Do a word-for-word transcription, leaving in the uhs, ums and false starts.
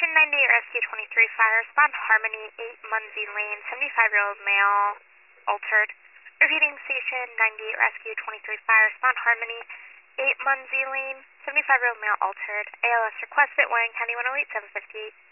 ninety-eight Rescue twenty-three Fire, respond Harmony, eight Munsey Lane, seventy-five-year-old male, altered. Repeating Station ninety-eight Rescue twenty-three Fire, respond Harmony, eight Munsey Lane, seventy-five-year-old male, altered. A L S requested, Warren County one oh eight, seven fifty-eight.